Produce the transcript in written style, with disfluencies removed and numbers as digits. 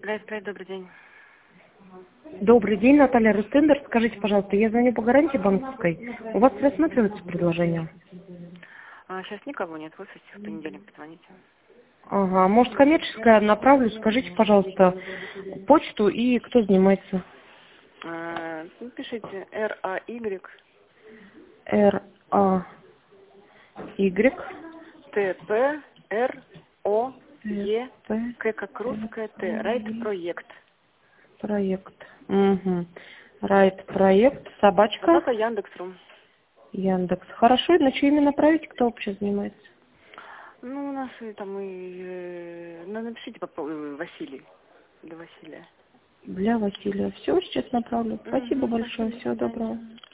Райт, добрый день. Добрый день, Наталья Рустендер. Скажите, пожалуйста, я звоню по гарантии банковской. У вас рассматривается предложение? Сейчас никого нет в офисе, в понедельник позвоните. Ага, может, коммерческая направлю? Скажите, пожалуйста, почту и кто занимается? Пишите RAY R-A-Y TPROE К как русская Т. Райт проект. Проект. Угу. Райт проект. Собачка. Собака Яндекс.ру. Яндекс. Хорошо, на что именно направить? Кто вообще занимается? Ну, у нас там и... напишите по поводу Василий. Для Василия. Для Василия. Все, сейчас направлю. Спасибо большое. Спасибо, до Всего свидания. доброго.